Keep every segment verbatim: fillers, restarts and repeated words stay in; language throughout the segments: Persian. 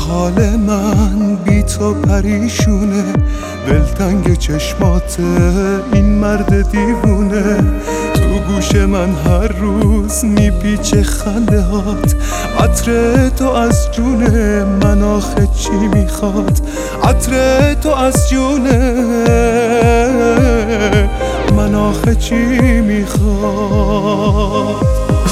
حال من بی تو پریشونه، دلتنگ چشمات این مرد دیوونه. تو گوش من هر روز میپیچه خنده هات، عطر تو از جونه من آخه چی میخواد؟ عطر تو از جونه من آخه چی میخواد؟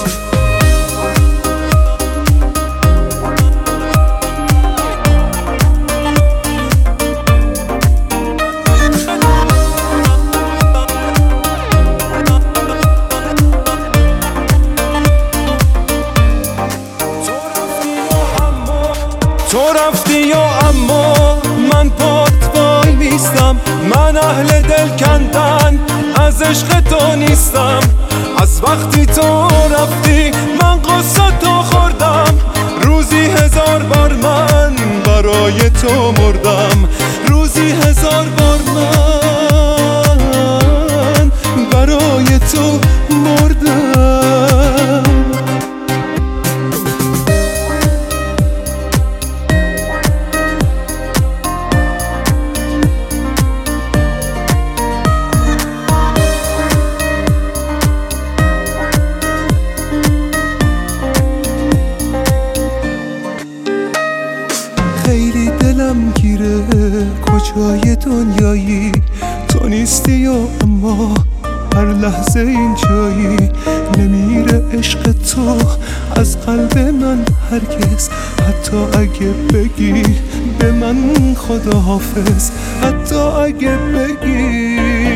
تو رفتی و اما من پات وای میستم، من اهل دل کندن از عشق تو نیستم. از وقتی تو رفتی من قصه تو خوردم، روزی هزار بار من برای تو مردم، روزی هزار بار من برای تو مردم. خیلی دلم گیره کجای دنیایی، تو نیستی و اما هر لحظه این جایی. نمیره عشق تو از قلب من هرگز، حتی اگه بگی به من خداحافظ، حتی اگه بگی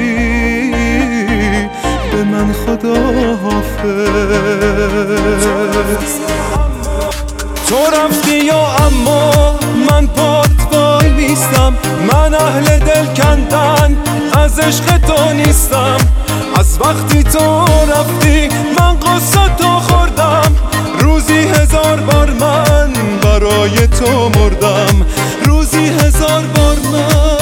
به من خداحافظ. تو رفتی و اما من پات وای میستم، من اهل دل کندن از عشق تو نیستم. از وقتی تو رفتی من قصه تو خوردم، روزی هزار بار من برای تو مردم، روزی هزار بار من